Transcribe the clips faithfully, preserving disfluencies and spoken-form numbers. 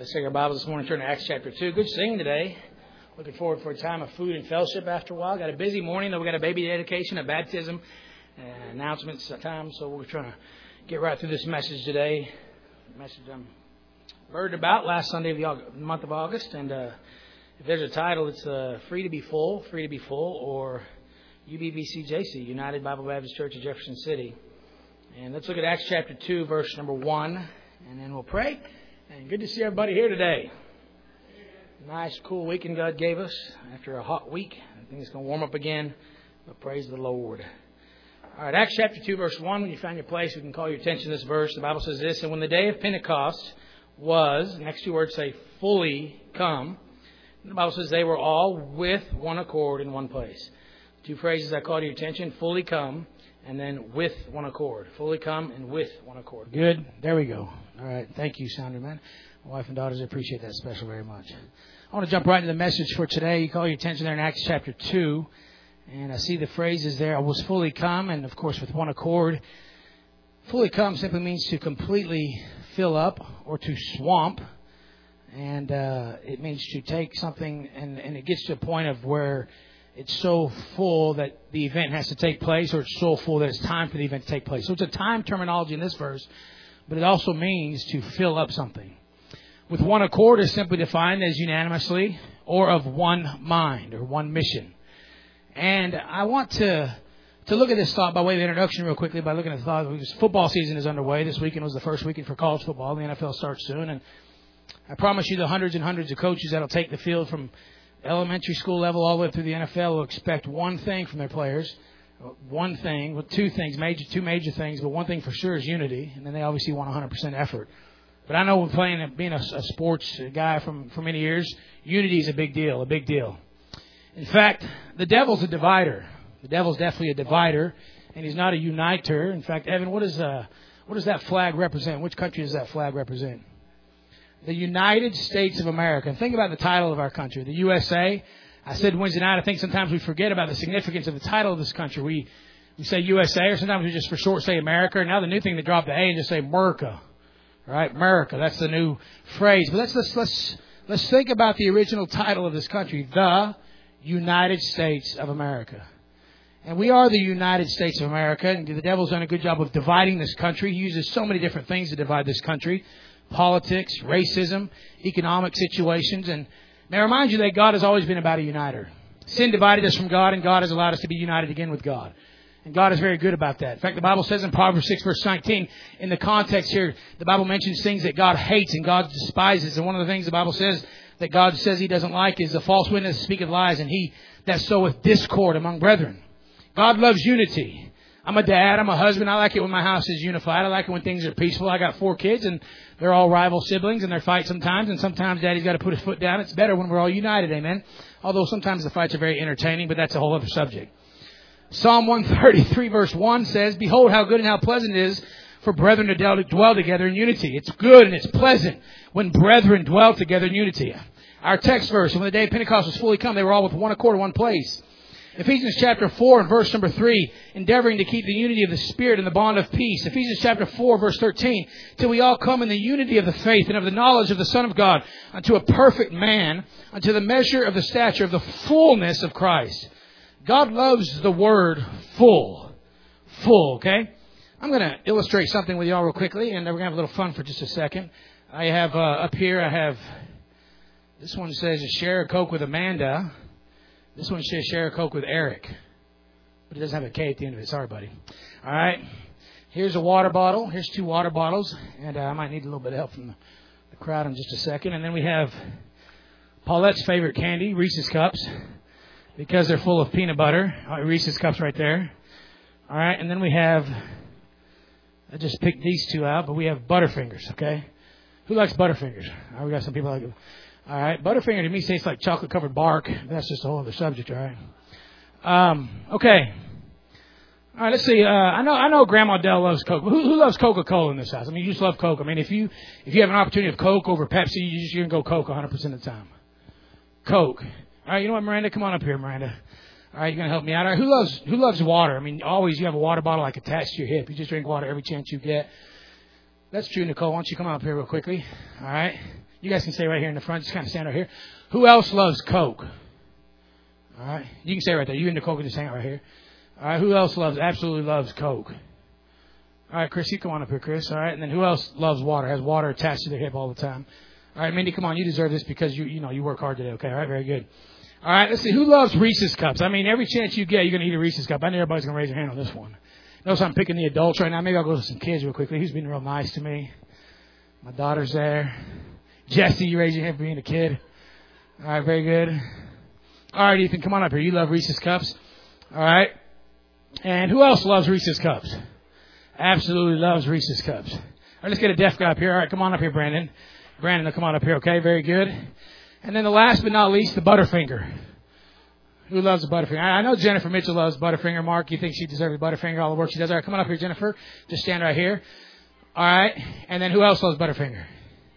Let's take our Bibles this morning, turn to Acts chapter two. Good singing today. Looking forward for a time of food and fellowship after a while. Got a busy morning, though. We got a baby dedication, a baptism, uh, announcements time. So we're trying to get right through this message today. The message I'm worried about last Sunday of the August, month of August. And uh, if there's a title, it's uh, Free to be Full, Free to be Full, or U B B C J C, United Bible Baptist Church of Jefferson City. And let's look at Acts chapter two, verse number one, and then we'll pray. And good to see everybody here today. Nice, cool weekend God gave us after a hot week. I think it's going to warm up again, but praise the Lord. All right, Acts chapter two, verse one. When you find your place, we can call your attention to this verse. The Bible says this: and when the day of Pentecost was, next two words say, fully come, the Bible says they were all with one accord in one place. Two phrases I call to your attention: fully come, and then with one accord. Fully come and with one accord. Good. There we go. All right. Thank you, Sounder Man. My wife and daughters appreciate that special very much. I want to jump right into the message for today. You call your attention there in Acts chapter two. And I see the phrases there. I was fully come, and of course with one accord. Fully come simply means to completely fill up or to swamp. And uh, it means to take something and, and it gets to a point of where it's so full that the event has to take place, or it's so full that it's time for the event to take place. So it's a time terminology in this verse, but it also means to fill up something. With one accord is simply defined as unanimously or of one mind or one mission. And I want to to look at this thought by way of introduction real quickly by looking at the thought. Football season is underway. This weekend was the first weekend for college football. The N F L starts soon. And I promise you the hundreds and hundreds of coaches that will take the field from elementary school level all the way through the N F L will expect one thing from their players. One thing, well, two things, major, two major things, but one thing for sure is unity. And then they obviously want one hundred percent effort. But I know when playing, being a, a sports guy from for many years, unity is a big deal, a big deal. In fact, the devil's a divider. The devil's definitely a divider, and he's not a uniter. In fact, Evan, what is uh, what does that flag represent? Which country does that flag represent? The United States of America. And think about the title of our country, the U S A. I said Wednesday night, I think sometimes we forget about the significance of the title of this country. We we say U S A, or sometimes we just for short say America. And now the new thing, they drop the A and just say America. Right? America. That's the new phrase. But let's let's let's let's think about the original title of this country, the United States of America. And we are the United States of America. And the devil's done a good job of dividing this country. He uses so many different things to divide this country: politics, racism, economic situations. And may I remind you that God has always been about a uniter. Sin divided us from God, and God has allowed us to be united again with God. And God is very good about that. In fact, the Bible says in Proverbs six, verse nineteen, in the context here, the Bible mentions things that God hates and God despises. And one of the things the Bible says that God says He doesn't like is the false witness speaketh lies, and he that soweth discord among brethren. God loves unity. I'm a dad. I'm a husband. I like it when my house is unified. I like it when things are peaceful. I got four kids, and they're all rival siblings, and they fight sometimes. And sometimes Daddy's got to put his foot down. It's better when we're all united, amen? Although sometimes the fights are very entertaining, but that's a whole other subject. Psalm one thirty-three, verse one says, behold, how good and how pleasant it is for brethren to dwell together in unity. It's good and it's pleasant when brethren dwell together in unity. Our text verse, when the day of Pentecost was fully come, they were all with one accord in one place. Ephesians chapter four and verse number three, endeavoring to keep the unity of the Spirit and the bond of peace. Ephesians chapter four, verse thirteen, till we all come in the unity of the faith and of the knowledge of the Son of God, unto a perfect man, unto the measure of the stature of the fullness of Christ. God loves the word full. Full, okay? I'm going to illustrate something with you all real quickly, and we're going to have a little fun for just a second. I have uh, up here, I have, this one says, share a Coke with Amanda. This one says, share a Coke with Eric. But it doesn't have a K at the end of it. Sorry, buddy. All right. Here's a water bottle. Here's two water bottles. And uh, I might need a little bit of help from the, the crowd in just a second. And then we have Paulette's favorite candy, Reese's Cups, because they're full of peanut butter. Oh, Reese's Cups right there. All right. And then we have, I just picked these two out, but we have Butterfingers, okay? Who likes Butterfingers? All right, we got some people like it. All right. Butterfinger to me tastes like chocolate-covered bark. That's just a whole other subject, all right? Um, okay. All right, let's see. Uh, I know I know Grandma Dell loves Coke. Who, who loves Coca-Cola in this house? I mean, you just love Coke. I mean, if you if you have an opportunity of Coke over Pepsi, you just, you're going to go Coke one hundred percent of the time. Coke. All right, you know what, Miranda? Come on up here, Miranda. All right, you're going to help me out. All right, who loves who loves water? I mean, always you have a water bottle like attached to your hip. You just drink water every chance you get. That's true, Nicole. Why don't you come up here real quickly? All right. You guys can stay right here in the front. Just kind of stand right here. Who else loves Coke? All right. You can stay right there. You and Nicole can just hang out right here. All right. Who else loves, absolutely loves Coke? All right, Chris, you come on up here, Chris. All right. And then who else loves water, has water attached to their hip all the time? All right, Mindy, come on. You deserve this because you, you know, you work hard today. Okay. All right. Very good. All right. Let's see. Who loves Reese's Cups? I mean, every chance you get, you're going to eat a Reese's Cup. I know everybody's going to raise their hand on this one. Notice I'm picking the adults right now. Maybe I'll go to some kids real quickly. Who's been real nice to me? My daughter's there. Jesse, you raise your hand for being a kid. All right, very good. All right, Ethan, come on up here. You love Reese's Cups. All right. And who else loves Reese's Cups? Absolutely loves Reese's Cups. All right, let's get a deaf guy up here. All right, come on up here, Brandon. Brandon, come on up here, okay? Very good. And then the last but not least, the Butterfinger. Who loves the Butterfinger? I know Jennifer Mitchell loves Butterfinger. Mark, you think she deserves a Butterfinger, all the work she does. All right, come on up here, Jennifer. Just stand right here. All right. And then who else loves Butterfinger?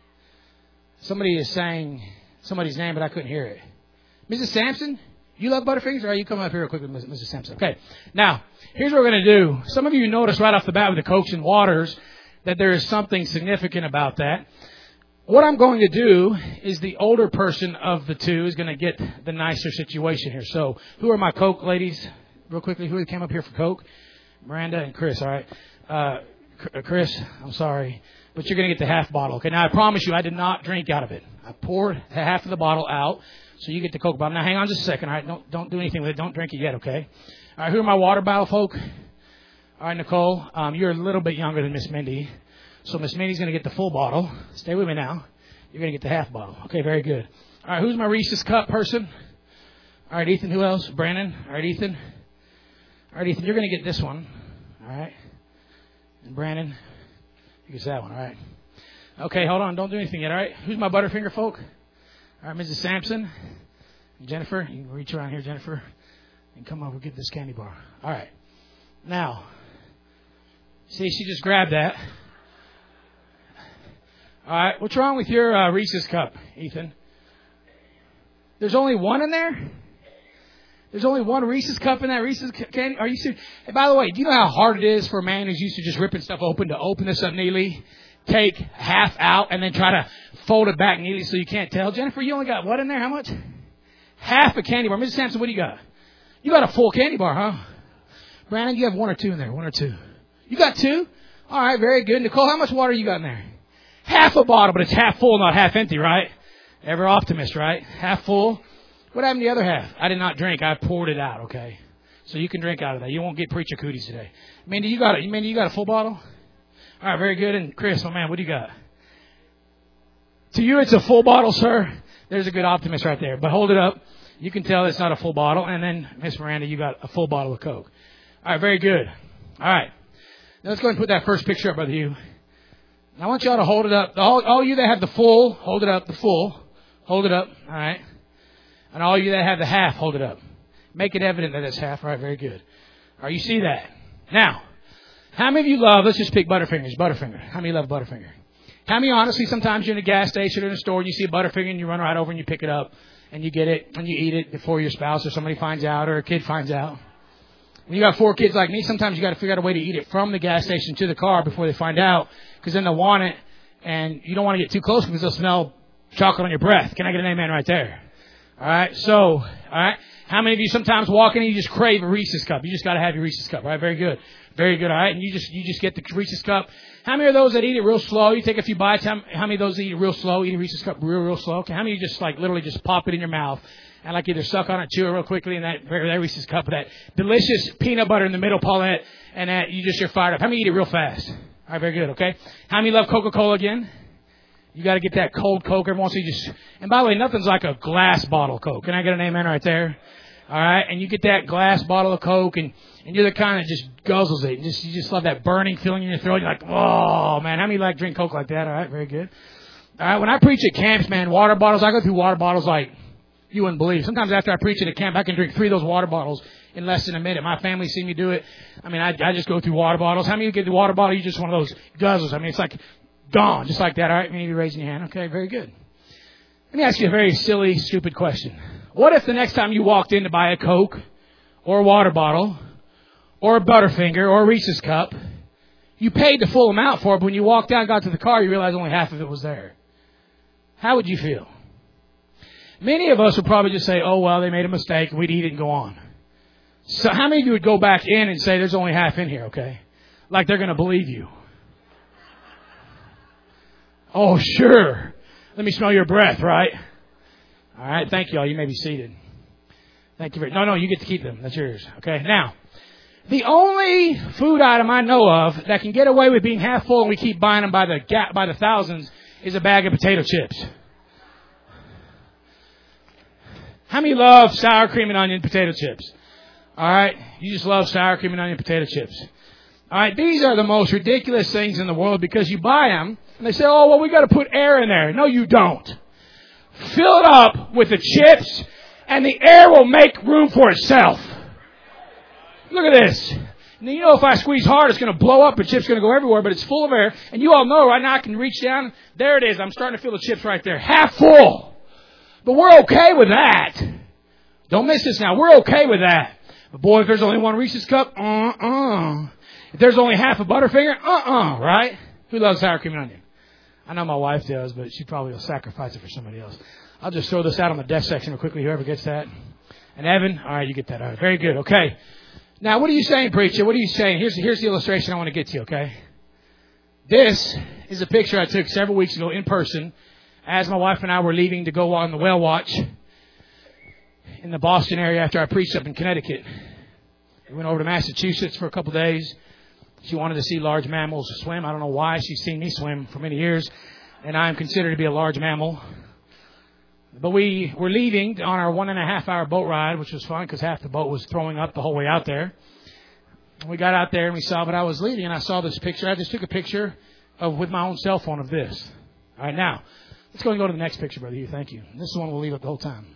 Somebody is saying somebody's name, but I couldn't hear it. Missus Sampson, you love Butterfingers? All right, you come up here real quick with Missus Sampson. Okay. Now, here's what we're going to do. Some of you notice right off the bat with the Cokes and Waters that there is something significant about that. What I'm going to do is the older person of the two is going to get the nicer situation here. So, who are my Coke ladies? Real quickly, who came up here for Coke? Miranda and Chris, all right. Uh, Chris, I'm sorry, but you're going to get the half bottle. Okay, now I promise you I did not drink out of it. I poured half of the bottle out, so you get the Coke bottle. Now, hang on just a second, all right? Don't, don't do anything with it. Don't drink it yet, okay? All right, who are my water bottle folk? All right, Nicole, um, you're a little bit younger than Miss Mindy. So Miss Mindy's going to get the full bottle. Stay with me now. You're going to get the half bottle. Okay, very good. All right, who's my Reese's Cup person? All right, Ethan, who else? Brandon. All right, Ethan. All right, Ethan, you're going to get this one. All right. And Brandon, you get that one. All right. Okay, hold on. Don't do anything yet. All right. Who's my Butterfinger folk? All right, Missus Sampson. Jennifer, you can reach around here, Jennifer, and come over and get this candy bar. All right. Now, see, she just grabbed that. All right, what's wrong with your uh, Reese's Cup, Ethan? There's only one in there? There's only one Reese's Cup in that Reese's candy? Are you serious? And by the way, do you know how hard it is for a man who's used to just ripping stuff open to open this up neatly, take half out, and then try to fold it back neatly so you can't tell? Jennifer, you only got what in there? How much? Half a candy bar. Missus Sampson, what do you got? You got a full candy bar, huh? Brandon, you have one or two in there, one or two. You got two? All right, very good. Nicole, how much water you got in there? Half a bottle, but it's half full, not half empty, right? Ever optimist, right? Half full. What happened to the other half? I did not drink. I poured it out, okay? So you can drink out of that. You won't get preacher cooties today. Mindy, you got it. Mindy, you got a full bottle? All right, very good. And Chris, oh man, what do you got? To you, it's a full bottle, sir. There's a good optimist right there. But hold it up. You can tell it's not a full bottle. And then, Miss Miranda, you got a full bottle of Coke. All right, very good. All right. Now let's go ahead and put that first picture up, Brother Hugh. Now I want y'all to hold it up. All, all you that have the full, hold it up. The full. Hold it up. All right. And all you that have the half, hold it up. Make it evident that it's half. All right, very good. All right, you see that. Now, how many of you love, let's just pick Butterfingers. Butterfinger. How many love Butterfinger? How many, honestly, sometimes you're in a gas station or in a store and you see a Butterfinger and you run right over and you pick it up and you get it and you eat it before your spouse or somebody finds out or a kid finds out. When you got four kids like me, sometimes you got to figure out a way to eat it from the gas station to the car before they find out, because then they'll want it and you don't want to get too close because they'll smell chocolate on your breath. Can I get an amen right there? All right. So, all right. How many of you sometimes walk in and you just crave a Reese's Cup? You just got to have your Reese's Cup, right? Very good. Very good. All right. And you just, you just get the Reese's Cup. How many are those that eat it real slow? You take a few bites. How, how many of those that eat it real slow? Eat a Reese's Cup real, real slow? Okay. How many of you just like literally just pop it in your mouth and like either suck on it, chew it real quickly, and that, that Reese's Cup, that delicious peanut butter in the middle, Paulette, and that you just, you're fired up. How many eat it real fast? All right. Very good. Okay. How many love Coca-Cola again? You got to get that cold Coke every once in a while. You just, and by the way, nothing's like a glass bottle of Coke. Can I get an amen right there? All right. And you get that glass bottle of Coke and, and you're the kind that just guzzles it. Just, you just love that burning feeling in your throat. You're like, oh man, how many like drink Coke like that? All right. Very good. All right. When I preach at camps, man, water bottles, I go through water bottles like you wouldn't believe. Sometimes after I preach at a camp, I can drink three of those water bottles in less than a minute. My family see me do it. I mean, I, I just go through water bottles. How many of you get the water bottle? You just one of those guzzles. I mean, it's like gone, just like that. All right, maybe raising your hand. Okay, very good. Let me ask you a very silly, stupid question. What if the next time you walked in to buy a Coke or a water bottle or a Butterfinger or a Reese's Cup, you paid the full amount for it, but when you walked out and got to the car, you realized only half of it was there? how would you feel? Many of us would probably just say, oh, well, they made a mistake. We'd eat it and go on. So how many of you would go back in and say, there's only half in here, okay? Like they're going to believe you. Oh, sure. Let me smell your breath, right? All right. Thank you all. You may be seated. Thank you very No, no, you get to keep them. That's yours. Okay. Now, the only food item I know of that can get away with being half full and we keep buying them by the ga- by the thousands is a bag of potato chips. How many love sour cream and onion potato chips? All right. You just love sour cream and onion potato chips. All right. These are the most ridiculous things in the world because you buy them and they say, oh, well, we got to put air in there. No, you don't. Fill it up with the chips and the air will make room for itself. Look at this. Now, you know, if I squeeze hard, it's going to blow up. The chip's going to go everywhere, but it's full of air. And you all know right now I can reach down. There it is. I'm starting to feel the chips right there. Half full. But we're okay with that. Don't miss this now. We're okay with that. But boy, if there's only one Reese's cup, uh-uh. If there's only half a Butterfinger, uh-uh, right? Who loves sour cream and onion? I know my wife does, but she probably will sacrifice it for somebody else. I'll just throw this out on the desk section real quickly, whoever gets that. And Evan, all right, you get that. All right, very good. Okay. Now, what are you saying, preacher? What are you saying? Here's, here's the illustration I want to get to, okay? This is a picture I took several weeks ago in person as my wife and I were leaving to go on the whale watch in the Boston area after I preached up in Connecticut. We went over to Massachusetts for a couple of days. She wanted to see large mammals swim. I don't know why. She's seen me swim for many years, and I am considered to be a large mammal. But we were leaving on our one and a half hour boat ride, which was fun because half the boat was throwing up the whole way out there. We got out there and we saw, but I was leaving and I saw this picture. I just took a picture of with my own cell phone of this. All right, now, let's go and go to the next picture, Brother Hugh. Thank you. This is the one we'll leave up the whole time.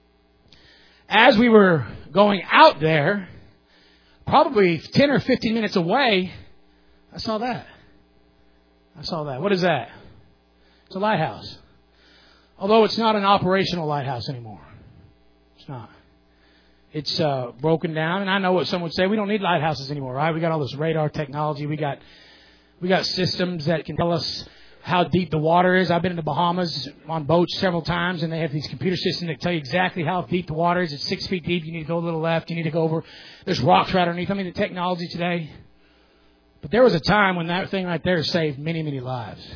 As we were going out there, probably ten or fifteen minutes away, I saw that. I saw that. What is that? It's a lighthouse. Although it's not an operational lighthouse anymore. It's not. It's uh, broken down. And I know what some would say. We don't need lighthouses anymore, right? We got all this radar technology. We got we got systems that can tell us how deep the water is. I've been in the Bahamas on boats several times, and they have these computer systems that tell you exactly how deep the water is. It's six feet deep. You need to go a little left. You need to go over. There's rocks right underneath. I mean, the technology today. But there was a time when that thing right there saved many, many lives.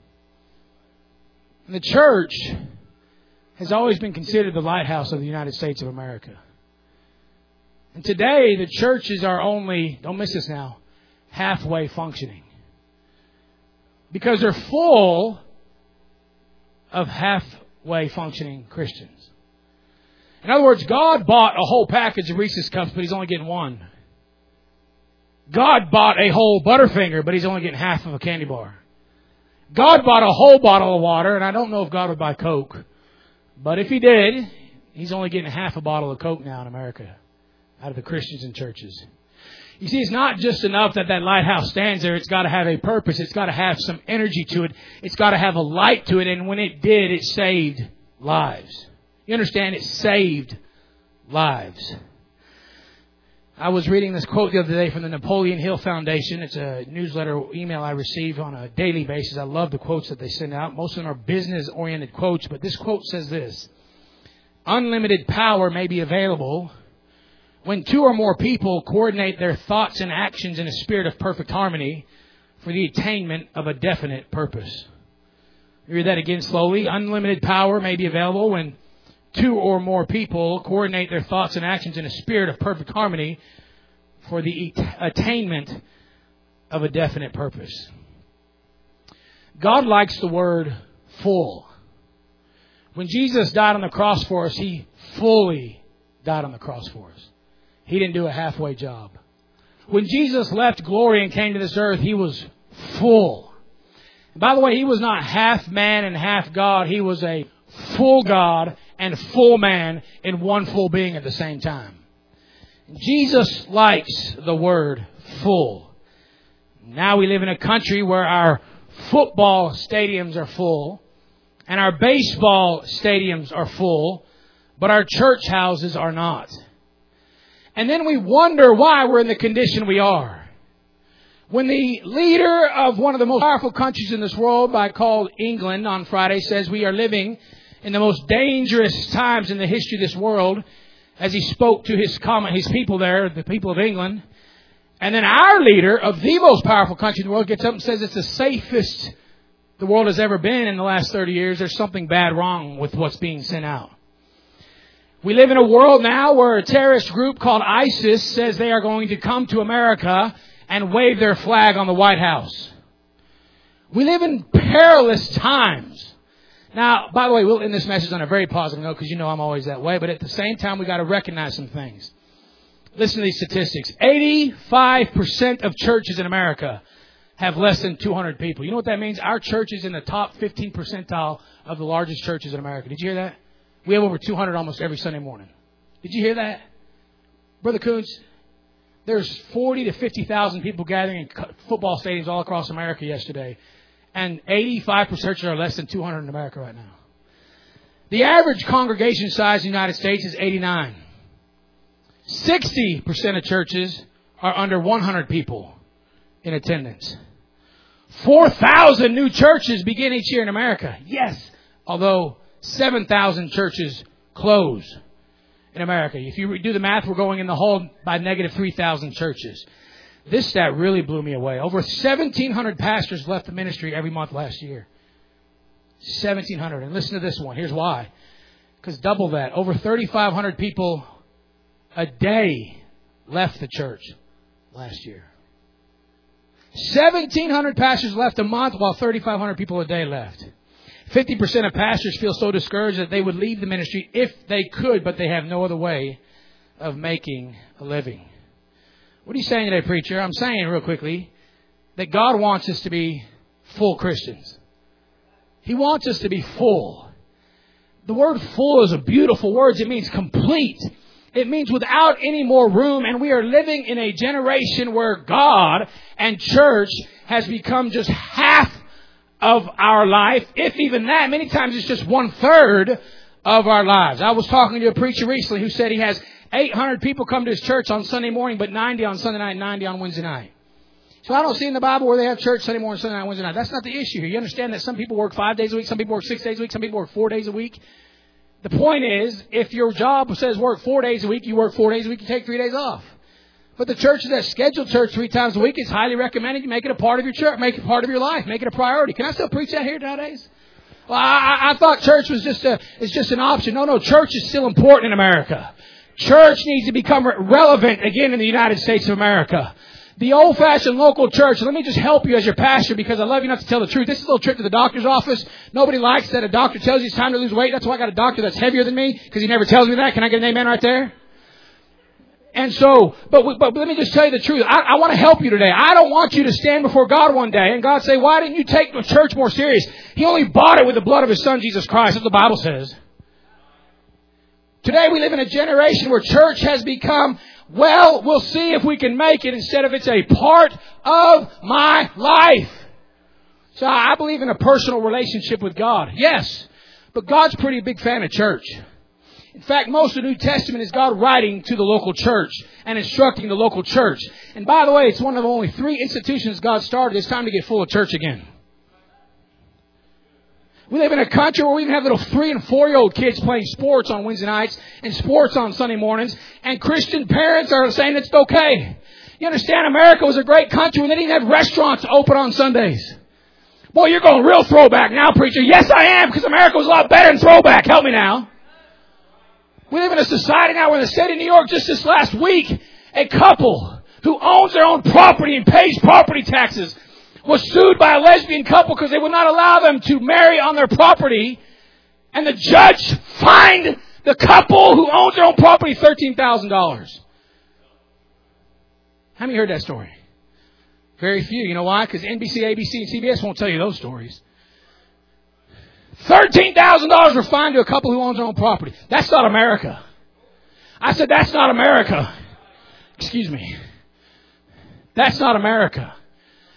And the church has always been considered the lighthouse of the United States of America. And today, the churches are only, don't miss this now, halfway functioning. Because they're full of halfway functioning Christians. In other words, God bought a whole package of Reese's Cups, but He's only getting one. God bought a whole Butterfinger, but He's only getting half of a candy bar. God bought a whole bottle of water, and I don't know if God would buy Coke. But if He did, He's only getting half a bottle of Coke now in America out of the Christians and churches. You see, it's not just enough that that lighthouse stands there. It's got to have a purpose. It's got to have some energy to it. It's got to have a light to it. And when it did, it saved lives. You understand? It saved lives. I was reading this quote the other day from the Napoleon Hill Foundation. It's a newsletter email I receive on a daily basis. I love the quotes that they send out. Most of them are business-oriented quotes, but this quote says this: unlimited power may be available when two or more people coordinate their thoughts and actions in a spirit of perfect harmony for the attainment of a definite purpose. Read that again slowly. Unlimited power may be available when two or more people coordinate their thoughts and actions in a spirit of perfect harmony for the attainment of a definite purpose. God likes the word full. When Jesus died on the cross for us, He fully died on the cross for us. He didn't do a halfway job. When Jesus left glory and came to this earth, He was full. And by the way, He was not half man and half God. He was a full God and full man in one full being at the same time. Jesus likes the word full. Now we live in a country where our football stadiums are full and our baseball stadiums are full, but our church houses are not. And then we wonder why we're in the condition we are. When the leader of one of the most powerful countries in this world, by called England, on Friday says we are living in the most dangerous times in the history of this world, as he spoke to his common, his people there, the people of England. And then our leader of the most powerful country in the world gets up and says it's the safest the world has ever been in the last thirty years. There's something bad wrong with what's being sent out. We live in a world now where a terrorist group called ISIS says they are going to come to America and wave their flag on the White House. We live in perilous times. Now, by the way, we'll end this message on a very positive note because you know I'm always that way. But at the same time, we've got to recognize some things. Listen to these statistics. eighty-five percent of churches in America have less than two hundred people. You know what that means? Our church is in the top fifteen percentile of the largest churches in America. Did you hear that? We have over two hundred almost every Sunday morning. Did you hear that? Brother Coons, there's forty to fifty thousand people gathering in football stadiums all across America yesterday. And eighty-five percent are less than two hundred in America right now. The average congregation size in the United States is eighty-nine. sixty percent of churches are under one hundred people in attendance. four thousand new churches begin each year in America. Yes, although seven thousand churches close in America. If you do the math, we're going in the hole by negative three thousand churches. This stat really blew me away. Over seventeen hundred pastors left the ministry every month last year. seventeen hundred. And listen to this one. Here's why. Because double that. Over thirty-five hundred people a day left the church last year. seventeen hundred pastors left a month while thirty-five hundred people a day left. fifty percent of pastors feel so discouraged that they would leave the ministry if they could, but they have no other way of making a living. What are you saying today, preacher? I'm saying real quickly that God wants us to be full Christians. He wants us to be full. The word full is a beautiful word. It means complete. It means without any more room. And we are living in a generation where God and church has become just half of our life. If even that, many times it's just one third of our lives. I was talking to a preacher recently who said he has eight hundred people come to his church on Sunday morning, but ninety on Sunday night, ninety on Wednesday night. So I don't see in the Bible where they have church Sunday morning, Sunday night, Wednesday night. That's not the issue here. You understand that some people work five days a week, some people work six days a week, some people work four days a week. The point is, if your job says work four days a week, you work four days a week, you take three days off. But the churches that schedule church three times a week, it's highly recommended you make it a part of your church, make it part of your life, make it a priority. Can I still preach that here nowadays? Well, I, I thought church was just a, it's just an option. No, no, church is still important in America. Church needs to become relevant again in the United States of America. The old-fashioned local church, let me just help you as your pastor because I love you enough to tell the truth. This is a little trip to the doctor's office. Nobody likes that a doctor tells you it's time to lose weight. That's why I got a doctor that's heavier than me because he never tells me that. Can I get an amen right there? And so, but, but let me just tell you the truth. I, I want to help you today. I don't want you to stand before God one day and God say, why didn't you take the church more serious? He only bought it with the blood of His Son, Jesus Christ. That's what the Bible says. Today we live in a generation where church has become, well, we'll see if we can make it instead of it's a part of my life. So I believe in a personal relationship with God. Yes, but God's a pretty big fan of church. In fact, most of the New Testament is God writing to the local church and instructing the local church. And by the way, it's one of only three institutions God started. It's time to get full of church again. We live in a country where we even have little three and four-year-old kids playing sports on Wednesday nights and sports on Sunday mornings. And Christian parents are saying it's okay. You understand, America was a great country when they didn't have restaurants open on Sundays. Boy, you're going real throwback now, preacher. Yes, I am, because America was a lot better than throwback. Help me now. We live in a society now where in the state of New York, just this last week, a couple who owns their own property and pays property taxes was sued by a lesbian couple because they would not allow them to marry on their property. And the judge fined the couple who owns their own property thirteen thousand dollars. How many heard that story? Very few. You know why? Because N B C, A B C, and C B S won't tell you those stories. thirteen thousand dollars were fined to a couple who owns their own property. That's not America. I said, that's not America. Excuse me. That's not America.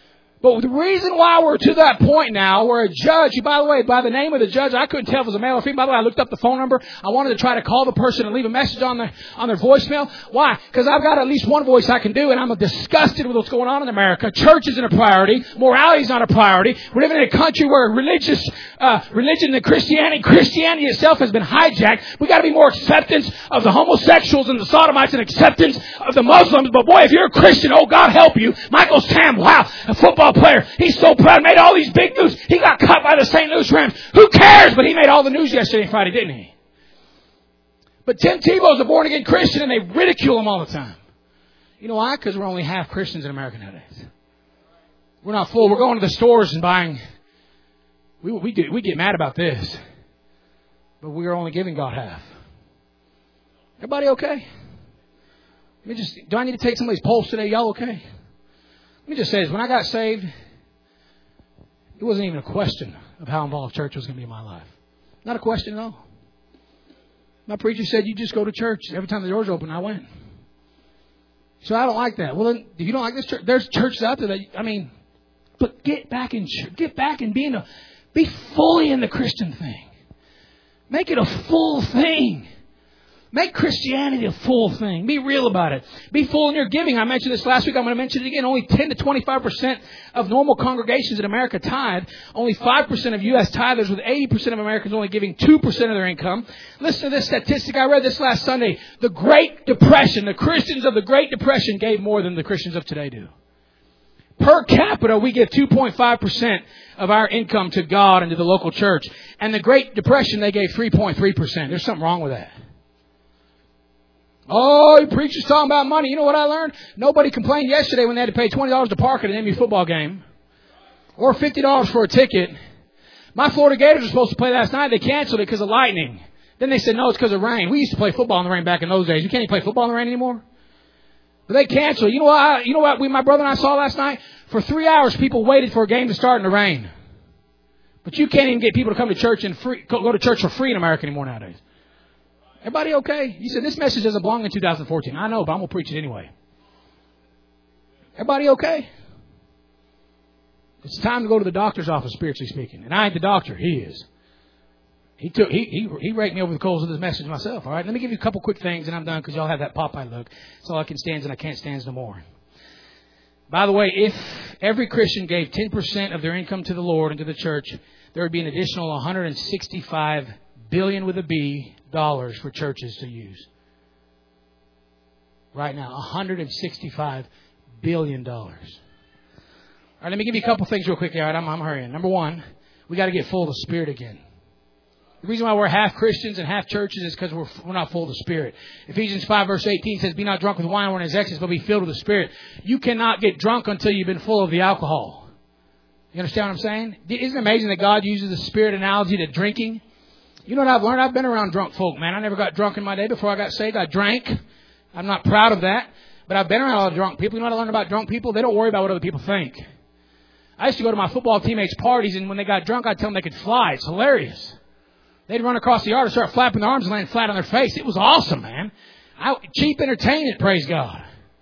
But the reason why we're to that point now, where a judge, by the way, by the name of the judge, I couldn't tell if it was a male or female. By the way, I looked up the phone number. I wanted to try to call the person and leave a message on their, on their voicemail. Why? Because I've got at least one voice I can do, and I'm disgusted with what's going on in America. Church isn't a priority. Morality is not a priority. We're living in a country where religious, uh, religion and Christianity, Christianity itself has been hijacked. We got to be more acceptance of the homosexuals and the sodomites and acceptance of the Muslims. But boy, if you're a Christian, oh God help you. Michael Sam, wow, a football player. He's so proud. Made all these big news. He got cut by the Saint Louis Rams. Who cares? But he made all the news yesterday and Friday, didn't he? But Tim Tebow's a born-again Christian, and they ridicule him all the time. You know why? Because we're only half Christians in America nowadays. We're not full. We're going to the stores and buying. We we do we get mad about this, but we are only giving God half. Everybody okay? Let me just. Do I need to take somebody's pulse today? Y'all okay? Let me just say this. When I got saved, it wasn't even a question of how involved church was going to be in my life. Not a question at all. My preacher said, you just go to church. Every time the doors open, I went. So I don't like that. Well, then, if you don't like this church, there's churches out there that, I mean, but get back in church. Get back and be in a, be fully in the Christian thing. Make it a full thing. Make Christianity a full thing. Be real about it. Be full in your giving. I mentioned this last week. I'm going to mention it again. Only ten to twenty-five percent of normal congregations in America tithe. Only five percent of U S tithers, with eighty percent of Americans only giving two percent of their income. Listen to this statistic. I read this last Sunday. The Great Depression, the Christians of the Great Depression gave more than the Christians of today do. Per capita, we give two point five percent of our income to God and to the local church. And the Great Depression, they gave three point three percent. There's something wrong with that. Oh, you preachers talking about money. You know what I learned? Nobody complained yesterday when they had to pay twenty dollars to park at an M U football game. Or fifty dollars for a ticket. My Florida Gators were supposed to play last night. They canceled it because of lightning. Then they said, no, it's because of rain. We used to play football in the rain back in those days. You can't even play football in the rain anymore. But they canceled. You know what? I, you know what we, my brother and I saw last night? For three hours, people waited for a game to start in the rain. But you can't even get people to come to church and free, go to church for free in America anymore nowadays. Everybody okay? You said this message doesn't belong in two thousand fourteen. I know, but I'm going to preach it anyway. Everybody okay? It's time to go to the doctor's office, spiritually speaking. And I ain't the doctor. He is. He took he he, he raked me over the coals with this message myself. All right, let me give you a couple quick things, and I'm done because y'all have that Popeye look. It's all I can stand, and I can't stand no more. By the way, if every Christian gave ten percent of their income to the Lord and to the church, there would be an additional one hundred sixty-five billion with a B dollars for churches to use. Right now, one hundred sixty-five billion dollars. All right, let me give you a couple things real quick. All right, I'm, I'm hurrying. Number one, we got to get full of the Spirit again. The reason why we're half Christians and half churches is because we're, we're not full of the Spirit. Ephesians five verse eighteen says, be not drunk with wine or in his excess, but be filled with the Spirit. You cannot get drunk until you've been full of the alcohol. You understand what I'm saying? Isn't it amazing that God uses the Spirit analogy to drinking? You know what I've learned? I've been around drunk folk, man. I never got drunk in my day before I got saved. I drank. I'm not proud of that. But I've been around a lot of drunk people. You know what I learned about drunk people? They don't worry about what other people think. I used to go to my football teammates' parties, and when they got drunk, I'd tell them they could fly. It's hilarious. They'd run across the yard and start flapping their arms and land flat on their face. It was awesome, man. I, cheap entertainment, praise God.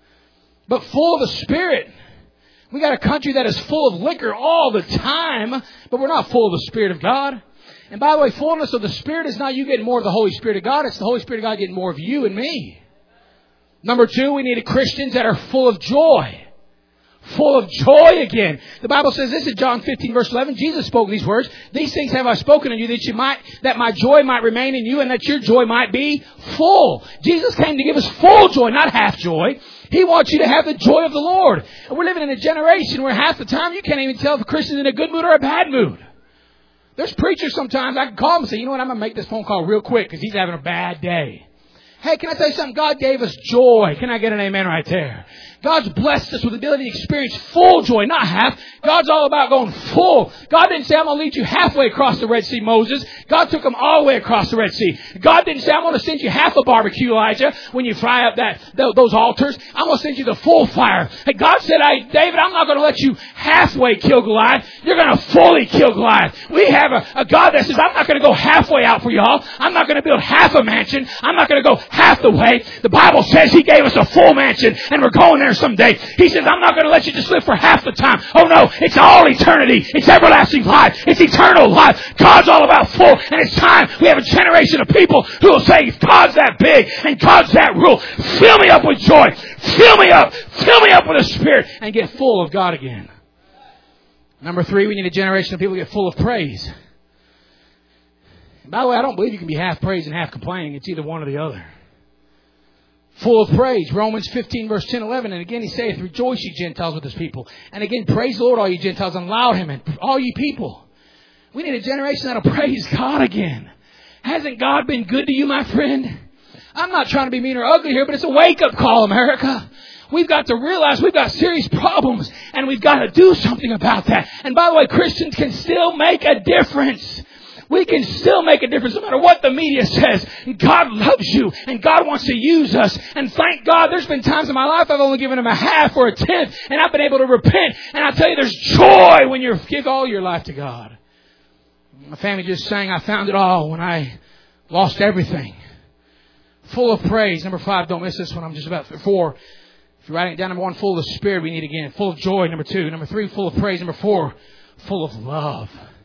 But full of the Spirit. We got a country that is full of liquor all the time, but we're not full of the Spirit of God. And by the way, fullness of the Spirit is not you getting more of the Holy Spirit of God. It's the Holy Spirit of God getting more of you and me. Number two, we need Christians that are full of joy. Full of joy again. The Bible says this in John fifteen verse eleven. Jesus spoke these words. These things have I spoken to you that you might, that my joy might remain in you and that your joy might be full. Jesus came to give us full joy, not half joy. He wants you to have the joy of the Lord. And we're living in a generation where half the time you can't even tell if a Christian's in a good mood or a bad mood. There's preachers sometimes, I can call them and say, you know what, I'm going to make this phone call real quick because he's having a bad day. Hey, can I tell you something? God gave us joy. Can I get an amen right there? God's blessed us with the ability to experience full joy, not half. God's all about going full. God didn't say, I'm going to lead you halfway across the Red Sea, Moses. God took them all the way across the Red Sea. God didn't say, I'm going to send you half a barbecue, Elijah, when you fry up that those altars. I'm going to send you the full fire. Hey, God said, hey, David, I'm not going to let you halfway kill Goliath. You're going to fully kill Goliath. We have a, a God that says, I'm not going to go halfway out for y'all. I'm not going to build half a mansion. I'm not going to go half the way. The Bible says He gave us a full mansion, and we're going there there someday. He says, I'm not going to let you just live for half the time. Oh no, it's all eternity. It's everlasting life. It's eternal life. God's all about full. And it's time we have a generation of people who will say, God's that big and God's that rule. Fill me up with joy. Fill me up. Fill me up with the Spirit and get full of God again. Number three, we need a generation of people who get full of praise. And by the way, I don't believe you can be half praise and half complaining. It's either one or the other. Full of praise. Romans fifteen, verse ten, eleven. And again he saith, rejoice ye Gentiles with his people. And again, praise the Lord, all you Gentiles, and laud him, and all you people. We need a generation that'll praise God again. Hasn't God been good to you, my friend? I'm not trying to be mean or ugly here, but it's a wake-up call, America. We've got to realize we've got serious problems, and we've got to do something about that. And by the way, Christians can still make a difference. We can still make a difference no matter what the media says. God loves you and God wants to use us. And thank God there's been times in my life I've only given Him a half or a tenth and I've been able to repent. And I tell you, there's joy when you give all your life to God. My family just sang, I found it all when I lost everything. Full of praise. Number five, don't miss this one. I'm just about four. If you're writing it down, number one, full of the Spirit, we need again. Full of joy, number two. Number three, full of praise. Number four, full of love.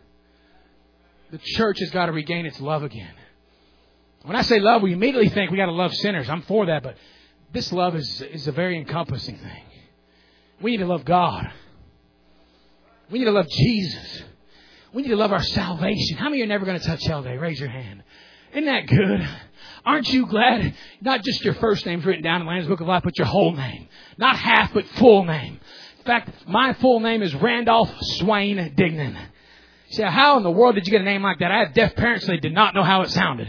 The church has got to regain its love again. When I say love, we immediately think we got to love sinners. I'm for that, but this love is, is a very encompassing thing. We need to love God. We need to love Jesus. We need to love our salvation. How many are never going to touch hell today? Raise your hand. Isn't that good? Aren't you glad not just your first name's written down in the Lamb's Book of Life, but your whole name? Not half, but full name. In fact, my full name is Randolph Swain Dignan. You say, how in the world did you get a name like that? I had deaf parents, so they did not know how it sounded.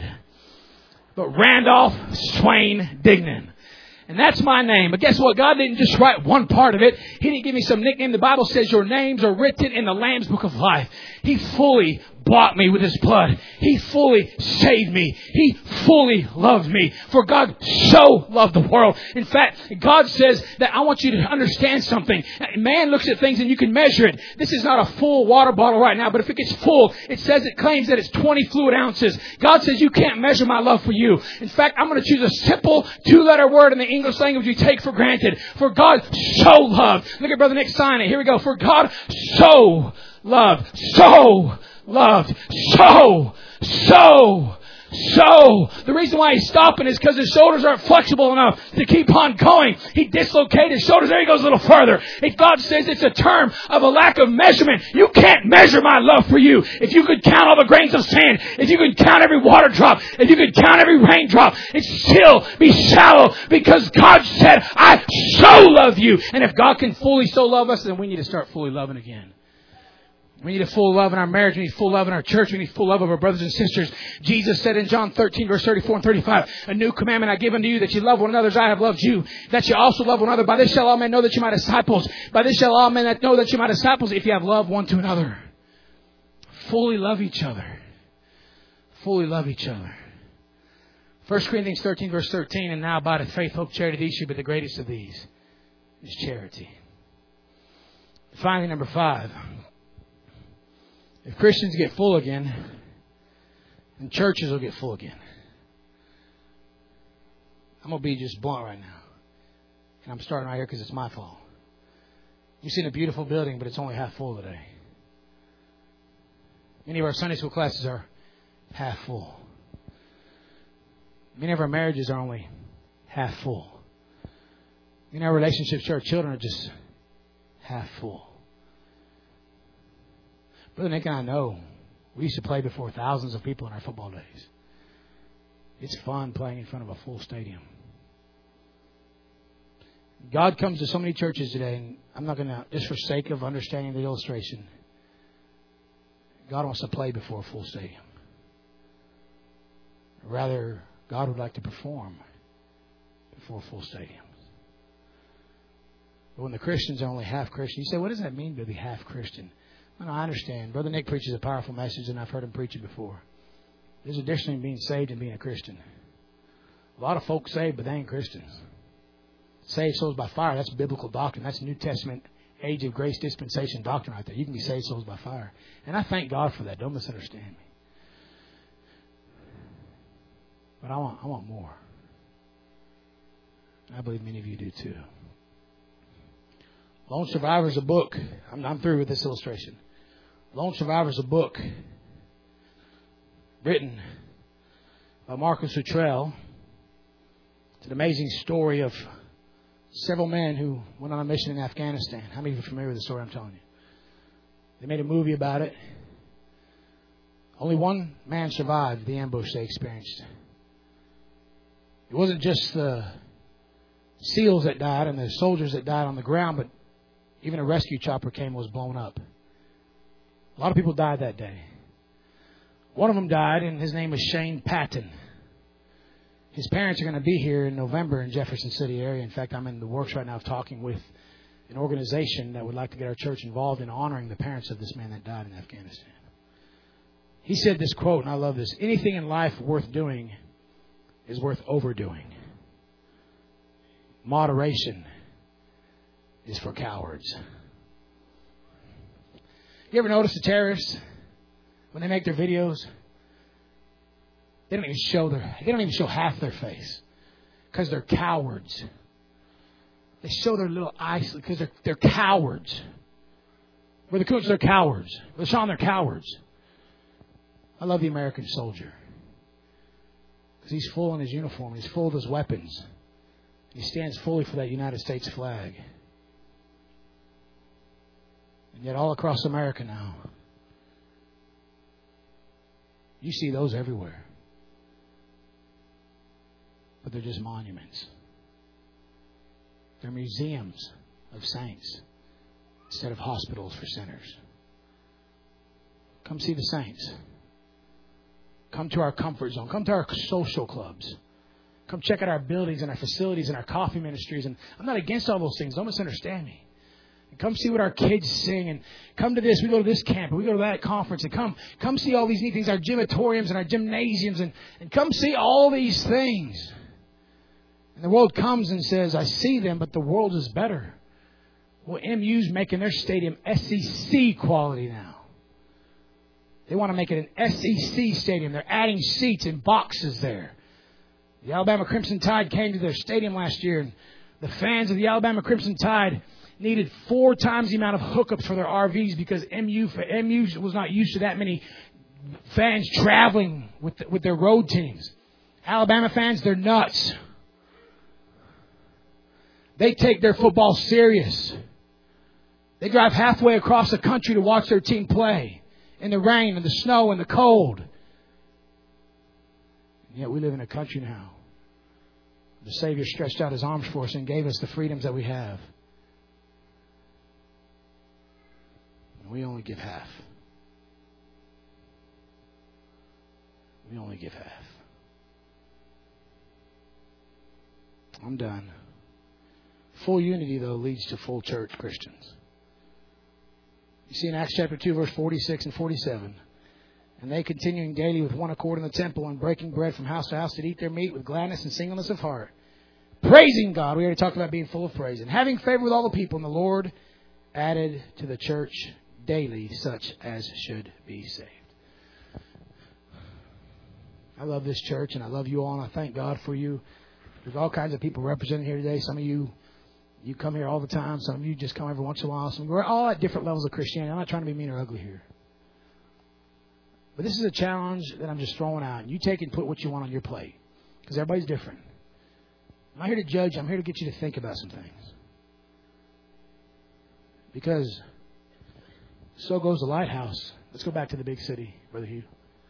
But Randolph Swain Dignan. And that's my name. But guess what? God didn't just write one part of it. He didn't give me some nickname. The Bible says your names are written in the Lamb's Book of Life. He fully bought me with His blood. He fully saved me. He fully loved me. For God so loved the world. In fact, God says that I want you to understand something. Man looks at things and you can measure it. This is not a full water bottle right now, but if it gets full, it says it claims that it's twenty fluid ounces. God says you can't measure my love for you. In fact, I'm going to choose a simple two-letter word in the English language you take for granted. For God so loved. Look at Brother Nick sign it. Here we go. For God so loved. So loved. So, so, so. The reason why he's stopping is because his shoulders aren't flexible enough to keep on going. He dislocated his shoulders. There he goes a little further. If God says it's a term of a lack of measurement, you can't measure my love for you. If you could count all the grains of sand, if you could count every water drop, if you could count every raindrop, it'd still be shallow because God said, I so love you. And if God can fully so love us, then we need to start fully loving again. We need a full love in our marriage. We need full love in our church. We need full love of our brothers and sisters. Jesus said in John thirteen, verse thirty-four and thirty-five, a new commandment I give unto you, that you love one another as I have loved you, that you also love one another. By this shall all men know that you are my disciples. By this shall all men that know that you are my disciples, if you have love one to another. Fully love each other. Fully love each other. First Corinthians thirteen, verse thirteen, and now abideth faith, hope, charity, these should be the greatest of these, is charity. Finally, number five. If Christians get full again, then churches will get full again. I'm going to be just blunt right now. And I'm starting right here because it's my fault. You've seen a beautiful building, but it's only half full today. Many of our Sunday school classes are half full. Many of our marriages are only half full. Many of our relationships to our children are just half full. Brother Nick and I know we used to play before thousands of people in our football days. It's fun playing in front of a full stadium. God comes to so many churches today, and I'm not going to, just for sake of understanding the illustration, God wants to play before a full stadium. Rather, God would like to perform before full stadiums. But when the Christians are only half Christian, you say, what does that mean to be half Christian? Well, I understand. Brother Nick preaches a powerful message, and I've heard him preach it before. There's a difference between being saved and being a Christian. A lot of folks saved, but they ain't Christians. Saved souls by fire, that's biblical doctrine. That's New Testament age of grace dispensation doctrine right there. You can be saved souls by fire. And I thank God for that. Don't misunderstand me. But I want, I want more. I believe many of you do too. Lone Survivor is a book. I'm, I'm through with this illustration. Lone Survivor is a book written by Marcus Luttrell. It's an amazing story of several men who went on a mission in Afghanistan. How many of you are familiar with the story I'm telling you? They made a movie about it. Only one man survived the ambush they experienced. It wasn't just the SEALs that died and the soldiers that died on the ground, but even a rescue chopper came and was blown up. A lot of people died that day. One of them died, and his name was Shane Patton. His parents are going to be here in November in Jefferson City area. In fact, I'm in the works right now of talking with an organization that would like to get our church involved in honoring the parents of this man that died in Afghanistan. He said this quote, and I love this: anything in life worth doing is worth overdoing. Moderation is for cowards. You ever notice the terrorists, when they make their videos, they don't even show their, they don't even show half their face because they're cowards. They show their little eyes because they're, they're cowards. Where the Coots, they're cowards. Where the Sean, they're cowards. I love the American soldier because he's full in his uniform. He's full of his weapons. He stands fully for that United States flag. And yet all across America now, you see those everywhere. But they're just monuments. They're museums of saints instead of hospitals for sinners. Come see the saints. Come to our comfort zone. Come to our social clubs. Come check out our buildings and our facilities and our coffee ministries. And I'm not against all those things. Don't misunderstand me. And come see what our kids sing. And come to this. We go to this camp. And we go to that conference. And come come see all these neat things. Our gymatoriums and our gymnasiums. And, and come see all these things. And the world comes and says, I see them, but the world is better. Well, M U's making their stadium S E C quality now. They want to make it an S E C stadium. They're adding seats and boxes there. The Alabama Crimson Tide came to their stadium last year, and the fans of the Alabama Crimson Tide needed four times the amount of hookups for their R Vs because M U M U was not used to that many fans traveling with the, with their road teams. Alabama fans, they're nuts. They take their football serious. They drive halfway across the country to watch their team play in the rain and the snow and the cold. And yet we live in a country now. The Savior stretched out His arms for us and gave us the freedoms that we have. And we only give half. We only give half. I'm done. Full unity, though, leads to full church Christians. You see in Acts chapter two, verse forty-six and forty-seven. And they, continuing daily with one accord in the temple and breaking bread from house to house, did eat their meat with gladness and singleness of heart, praising God. We already talked about being full of praise. And having favor with all the people. And the Lord added to the church daily such as should be saved. I love this church and I love you all. And I thank God for you. There's all kinds of people represented here today. Some of you, you come here all the time. Some of you just come every once in a while. Some of you, we're all at different levels of Christianity. I'm not trying to be mean or ugly here. But this is a challenge that I'm just throwing out. You take and put what you want on your plate. Because everybody's different. I'm not here to judge. I'm here to get you to think about some things. Because so goes the lighthouse. Let's go back to the big city, Brother Hugh.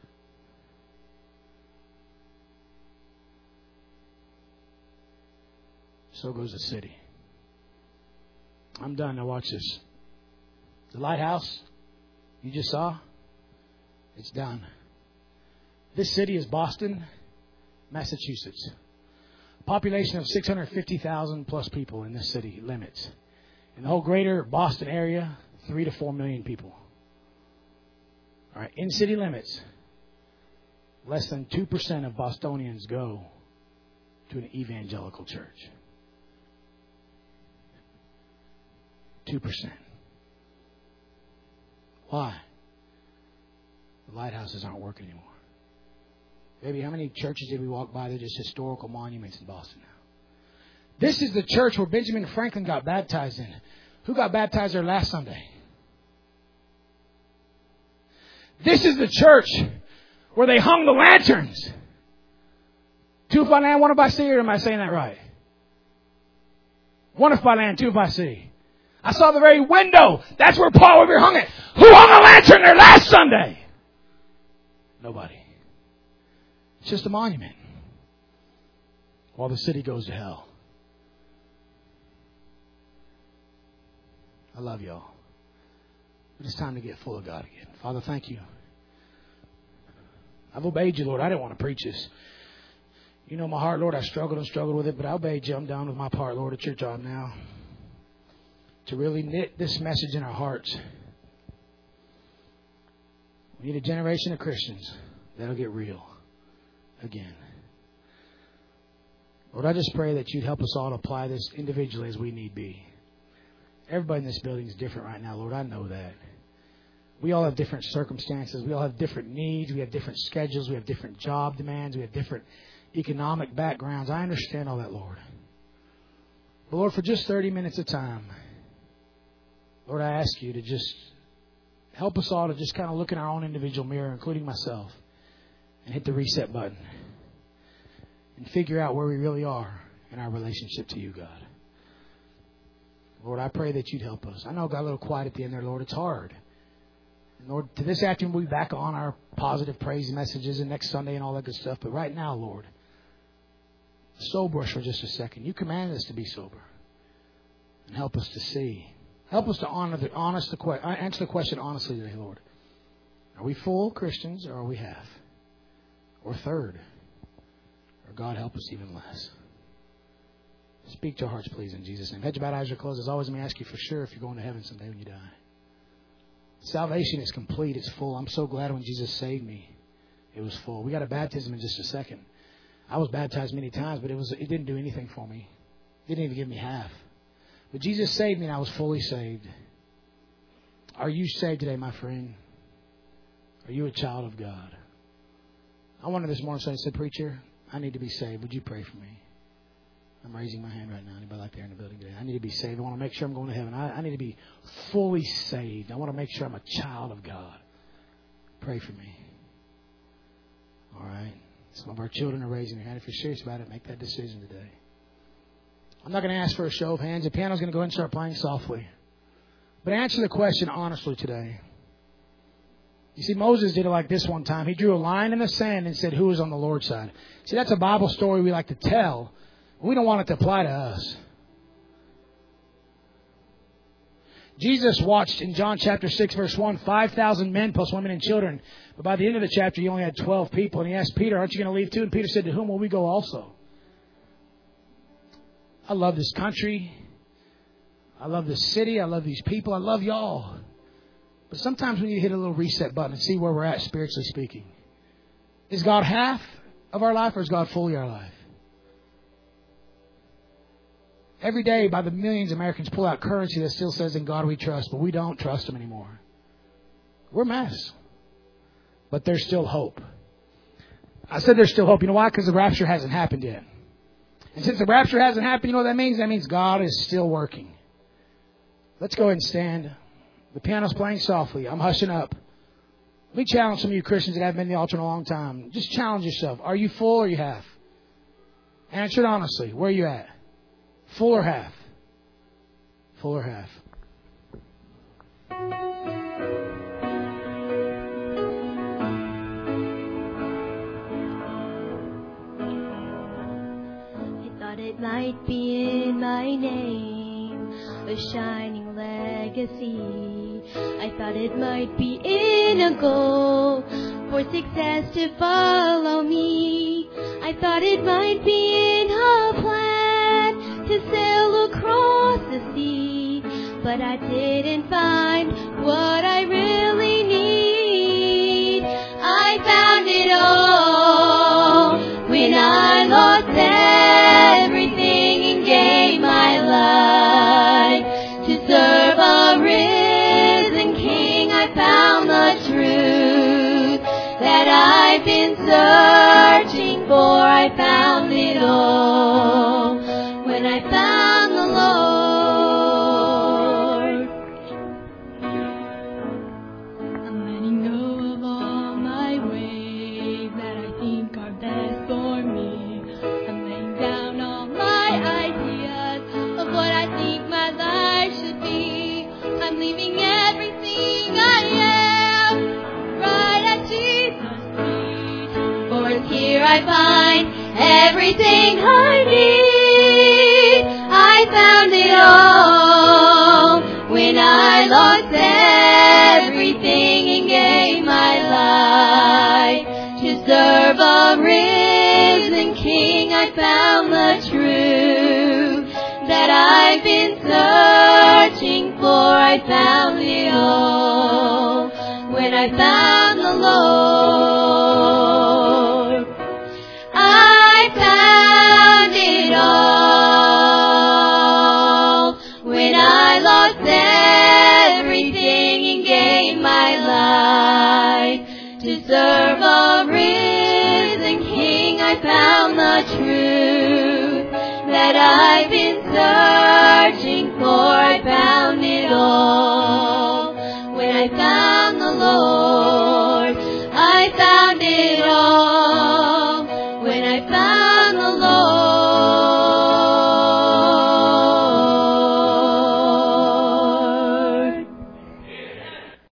So goes the city. I'm done. Now watch this. The lighthouse you just saw, it's done. This city is Boston, Massachusetts. Population of six hundred fifty thousand plus people in this city limits. In the whole greater Boston area, three to four million people. All right, in city limits, less than two percent of Bostonians go to an evangelical church. two percent. Why? The lighthouses aren't working anymore. Baby, how many churches did we walk by that are just historical monuments in Boston now? This is the church where Benjamin Franklin got baptized in. Who got baptized there last Sunday? This is the church where they hung the lanterns. Two if by land, one if by sea, or am I saying that right? One if by land, two if by sea. I saw the very window. That's where Paul Revere hung it. Who hung a lantern there last Sunday? Nobody. It's just a monument. While the city goes to hell. I love y'all. But it's time to get full of God again. Father, thank you. I've obeyed you, Lord. I didn't want to preach this. You know my heart, Lord. I struggled and struggled with it, but I obeyed you. I'm down with my part, Lord. It's your job now to really knit this message in our hearts. We need a generation of Christians that'll get real again. Lord, I just pray that you'd help us all to apply this individually as we need be. Everybody in this building is different right now, Lord. I know that. We all have different circumstances. We all have different needs. We have different schedules. We have different job demands. We have different economic backgrounds. I understand all that, Lord. But Lord, for just thirty minutes of time, Lord, I ask you to just help us all to just kind of look in our own individual mirror, including myself, and hit the reset button and figure out where we really are in our relationship to you, God. Lord, I pray that you'd help us. I know it got a little quiet at the end there, Lord. It's hard. And Lord, to this afternoon, we'll be back on our positive praise messages and next Sunday and all that good stuff. But right now, Lord, sober us for just a second. You command us to be sober and help us to see. Help us to honor the, honest the, answer the question honestly today, Lord. Are we full Christians or are we half? Or third? Or God help us even less? Speak to our hearts, please, in Jesus' name. Heads bowed, eyes are closed. As always, let me ask you for sure if you're going to heaven someday when you die. Salvation is complete. It's full. I'm so glad when Jesus saved me, it was full. We got a baptism in just a second. I was baptized many times, but it was it didn't do anything for me. It didn't even give me half. But Jesus saved me, and I was fully saved. Are you saved today, my friend? Are you a child of God? I wonder this morning, so I said, Preacher, I need to be saved. Would you pray for me? I'm raising my hand right now. Anybody like there in the building today? I need to be saved. I want to make sure I'm going to heaven. I, I need to be fully saved. I want to make sure I'm a child of God. Pray for me. All right. Some of our children are raising their hand. If you're serious about it, make that decision today. I'm not going to ask for a show of hands. The piano's going to go ahead and start playing softly. But answer the question honestly today. You see, Moses did it like this one time. He drew a line in the sand and said, who is on the Lord's side? See, that's a Bible story we like to tell. We don't want it to apply to us. Jesus watched in John chapter six, verse one, five thousand men plus women and children. But by the end of the chapter, he only had twelve people. And he asked Peter, aren't you going to leave too? And Peter said, to whom will we go also? I love this country. I love this city. I love these people. I love y'all. But sometimes we need to hit a little reset button and see where we're at spiritually speaking. Is God half of our life or is God fully our life? Every day, by the millions, Americans pull out currency that still says, in God we trust, but we don't trust Him anymore. We're a mess. But there's still hope. I said there's still hope. You know why? Because the rapture hasn't happened yet. And since the rapture hasn't happened, you know what that means? That means God is still working. Let's go ahead and stand. The piano's playing softly. I'm hushing up. Let me challenge some of you Christians that haven't been to the altar in a long time. Just challenge yourself. Are you full or are you half? Answer it honestly. Where are you at? Full or half? Full or half? I thought it might be in my name, a shining legacy. I thought it might be in a goal for success to follow me. I thought it might be in a plan to sail across the sea, but I didn't find what I really need. I found it all when I lost everything and gave my life to serve a risen King. I found the truth that I've been searching for. I found it all when I found the Lord. I find everything I need. I found it all when I lost everything and gave my life to serve a risen King. I found the truth that I've been searching for. I found it all when I found the Lord. I found it all when I lost everything and gave my life to serve a risen King. I found the truth that I've been searching for. I found it all when I found the Lord. I found it all when I found